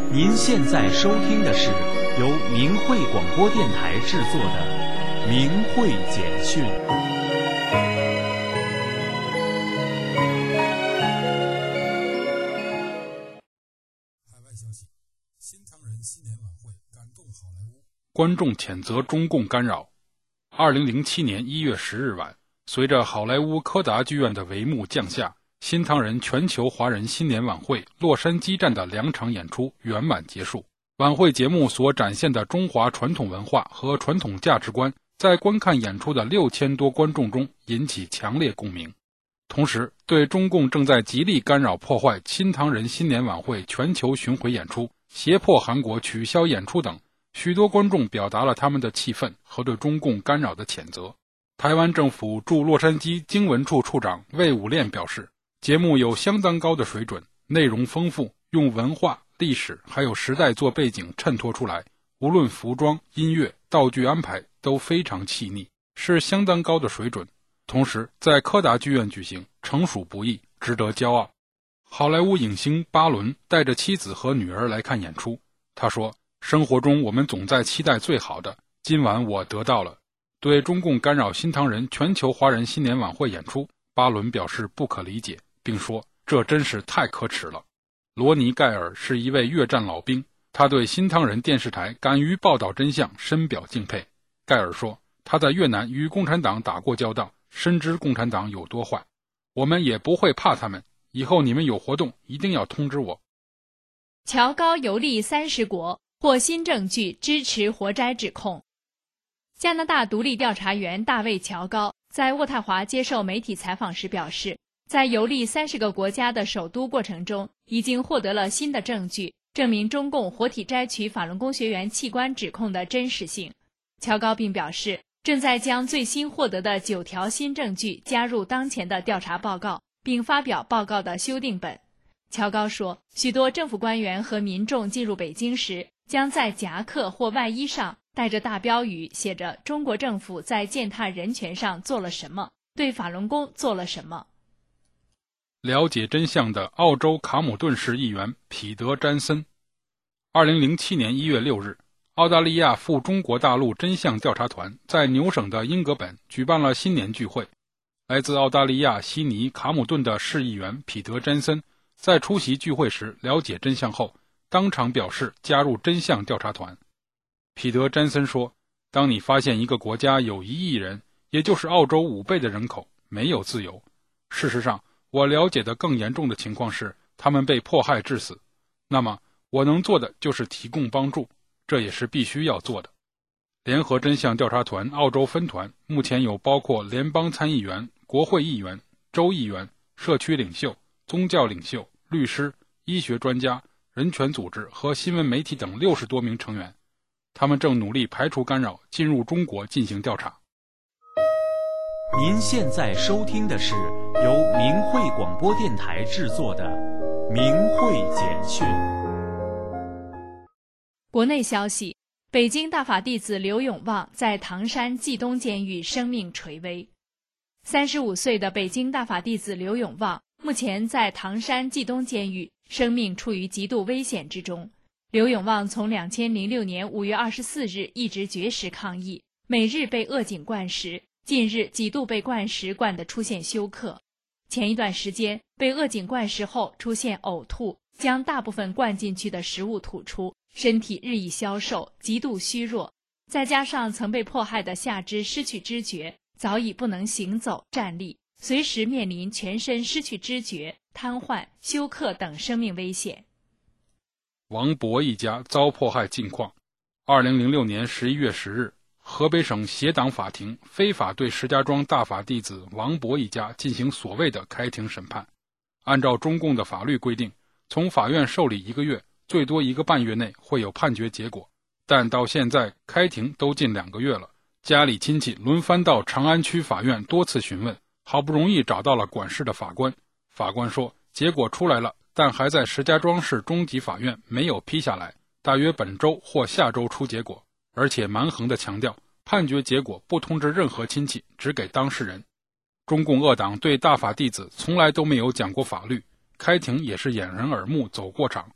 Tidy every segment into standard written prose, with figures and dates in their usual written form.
您现在收听的是由明慧广播电台制作的《明慧简讯》。 海外消息：新唐人新年晚会感动好莱坞， 观众谴责中共干扰。2007年1月10日晚，随着好莱坞柯达剧院的帷幕降下，新唐人全球华人新年晚会洛杉矶站的2场演出圆满结束。晚会节目所展现的中华传统文化和传统价值观，在观看演出的6000多观众中引起强烈共鸣。同时，对中共正在极力干扰破坏新唐人新年晚会全球巡回演出、胁迫韩国取消演出等，许多观众表达了他们的气愤和对中共干扰的谴责。台湾政府驻洛杉矶经文处处长魏武炼表示，节目有相当高的水准，内容丰富，用文化、历史还有时代做背景衬托出来，无论服装、音乐、道具安排都非常细腻，是相当高的水准。同时在柯达剧院举行，诚属不易，值得骄傲。好莱坞影星巴伦带着妻子和女儿来看演出，他说，生活中我们总在期待最好的，今晚我得到了。对中共干扰新唐人全球华人新年晚会演出，巴伦表示不可理解，并说这真是太可耻了。罗尼·盖尔是一位越战老兵，他对新唐人电视台敢于报道真相深表敬佩。盖尔说，他在越南与共产党打过交道，深知共产党有多坏，我们也不会怕他们，以后你们有活动一定要通知我。 乔高游历30国，获新证据支持活摘指控。加拿大独立调查员大卫·乔高在渥太华接受媒体采访时表示，在游历30个国家的首都过程中，已经获得了新的证据，证明中共活体摘取法轮功学员器官指控的真实性。乔高并表示，正在将最新获得的9条新证据加入当前的调查报告，并发表报告的修订本。乔高说，许多政府官员和民众进入北京时，将在夹克或外衣上带着大标语，写着中国政府在践踏人权上做了什么，对法轮功做了什么。 了解真相的澳洲卡姆顿市议员彼得·詹森。2007年1月6日，澳大利亚赴中国大陆真相调查团在纽省的英格本举办了新年聚会。来自澳大利亚悉尼卡姆顿的市议员彼得·詹森在出席聚会时了解真相后，当场表示加入真相调查团。彼得·詹森说，当你发现一个国家有1亿人，也就是澳洲5倍的人口，没有自由。事实上，我了解的更严重的情况是，他们被迫害致死。那么，我能做的就是提供帮助，这也是必须要做的。联合真相调查团澳洲分团目前有包括联邦参议员、国会议员、州议员、社区领袖、宗教领袖、律师、医学专家、人权组织和新闻媒体等60多名成员。他们正努力排除干扰，进入中国进行调查。 您现在收听的是由明慧广播电台制作的《明慧简讯》。 国内消息，北京大法弟子刘永旺在唐山冀东监狱生命垂危。35岁的北京大法弟子刘永旺目前在唐山冀东监狱，生命处于极度危险之中。刘永旺从2006年5月24日一直绝食抗议，每日被扼颈灌食，近日几度被灌食灌得出现休克。前一段时间被扼颈灌食后出现呕吐，将大部分灌进去的食物吐出，身体日益消瘦，极度虚弱，再加上曾被迫害的下肢失去知觉，早已不能行走站立，随时面临全身失去知觉、瘫痪、休克等生命危险。 王博一家遭迫害近况。2006年11月10日，河北省协党法庭非法对石家庄大法弟子王博一家进行所谓的开庭审判。按照中共的法律规定，从法院受理1个月，最多1个半月内会有判决结果，但到现在开庭都近2个月了，家里亲戚轮番到长安区法院多次询问，好不容易找到了管事的法官。法官说，结果出来了，但还在石家庄市中级法院没有批下来，大约本周或下周出结果，而且蛮横地强调，判决结果不通知任何亲戚，只给当事人。中共恶党对大法弟子从来都没有讲过法律，开庭也是掩人耳目走过场，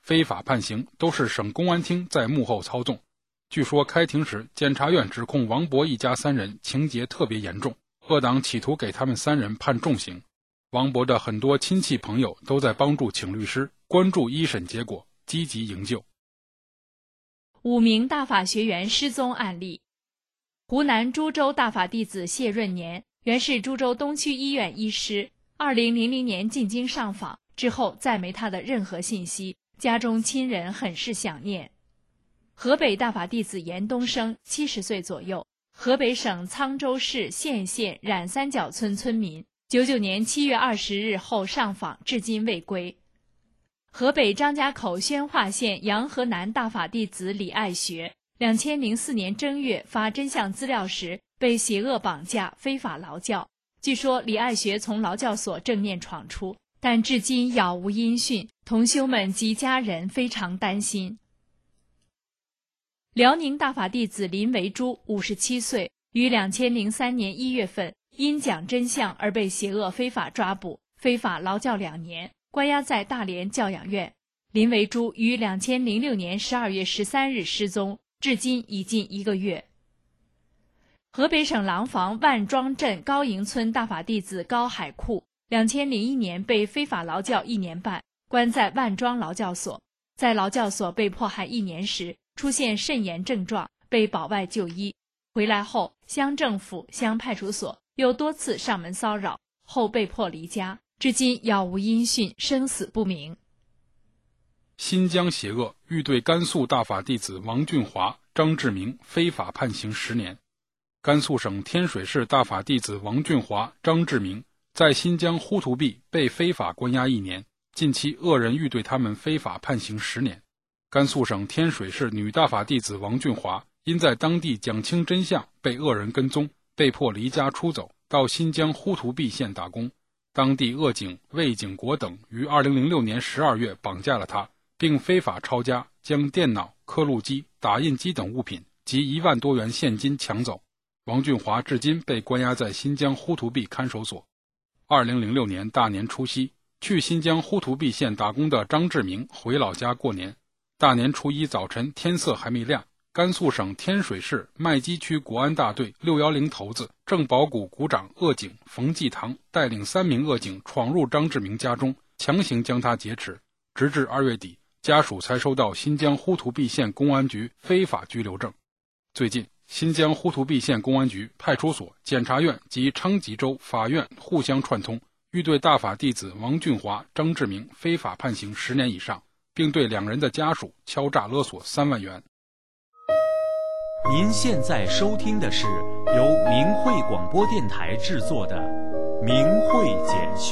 非法判刑都是省公安厅在幕后操纵。据说开庭时，检察院指控王博一家3人情节特别严重，恶党企图给他们3人判重刑。王博的很多亲戚朋友都在帮助请律师，关注一审结果，积极营救。 5名大法学员失踪案例。湖南株洲大法弟子谢润年，原是株洲东区医院医师，2000年进京上访之后再没他的任何信息，家中亲人很是想念。河北大法弟子严东升70岁左右，河北省沧州市献县冉三角村村民，99年7月20日后上访，至今未归。河北张家口宣化县洋河南大法弟子李爱学，2004年正月发真相资料时被邪恶绑架，非法劳教。据说李爱学从劳教所正面闯出，但至今杳无音讯，同修们及家人非常担心。辽宁大法弟子林维珠57岁，于2003年1月份因讲真相而被邪恶非法抓捕，非法劳教2年，关押在大连教养院。林维珠于2006年12月13日失踪，至今已近1个月。河北省廊坊万庄镇高营村大法弟子高海库，2001年被非法劳教1年半，关在万庄劳教所。在劳教所被迫害1年时，出现肾炎症状，被保外就医。回来后，乡政府、乡派出所又多次上门骚扰，后被迫离家，至今杳无音讯，生死不明。 新疆邪恶欲对甘肃大法弟子王俊华、张志明非法判刑10年。甘肃省天水市大法弟子王俊华、张志明在新疆呼图壁被非法关押1年，近期恶人欲对他们非法判刑10年。甘肃省天水市女大法弟子王俊华因在当地讲清真相，被恶人跟踪，被迫离家出走，到新疆呼图壁县打工。当地恶警魏景国等于2006年12月绑架了他，并非法抄家，将电脑、刻录机、打印机等物品及1万多元现金抢走。王俊华至今被关押在新疆呼图壁看守所。2006年大年除夕，去新疆呼图壁县打工的张志明回老家过年。大年初一早晨，天色还没亮，甘肃省天水市麦积区国安大队610头子郑宝谷股长恶警冯继堂带领3名恶警闯入张志明家中，强行将他劫持，直至2月底，家属才收到新疆呼图壁县公安局非法拘留证。最近，新疆呼图壁县公安局、派出所、检察院及昌吉州法院互相串通，欲对大法弟子王俊华、张志明非法判刑10年以上，并对2人的家属敲诈勒索3万元。 您现在收听的是由明慧广播电台制作的《明慧简讯》。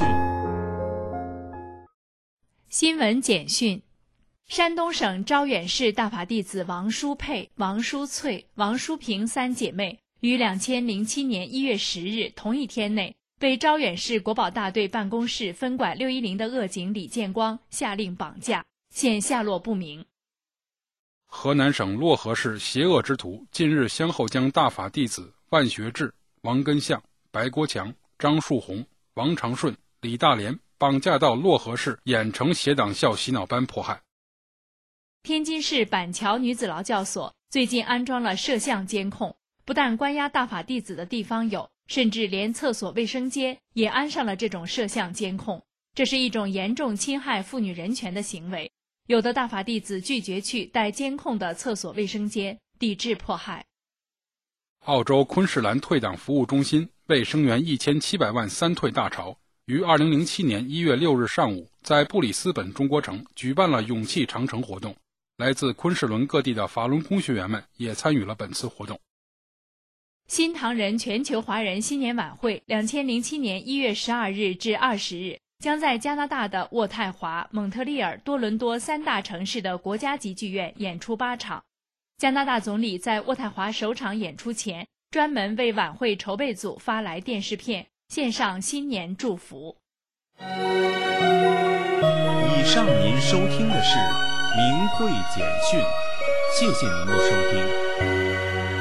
新闻简讯：山东省招远市大法弟子王淑佩、王淑翠、王淑平3姐妹于2007年1月10日同一天内，被招远市国保大队办公室分管610的恶警李建光下令绑架，现下落不明。 河南省漯河市邪恶之徒近日先后将大法弟子万学志、王根相、白国强、张树红、王长顺、李大莲绑架到漯河市郾城邪党校洗脑班迫害。 天津市板桥女子劳教所最近安装了摄像监控，不但关押大法弟子的地方有，甚至连厕所卫生间也安上了这种摄像监控，这是一种严重侵害妇女人权的行为。有的大法弟子拒绝去带监控的厕所卫生间，抵制迫害。 澳洲昆士兰退党服务中心为声援1700万3退大潮，于2007年1月6日上午在布里斯本中国城举办了勇气长城活动。来自昆士伦各地的法轮功学员们也参与了本次活动。 新唐人全球华人新年晚会2007年1月12日至20日将在加拿大的渥太华、蒙特利尔、多伦多3大城市的国家级剧院演出8场。加拿大总理在渥太华首场演出前，专门为晚会筹备组发来电视片，献上新年祝福。 以上您收听的是明慧简讯，谢谢您的收听。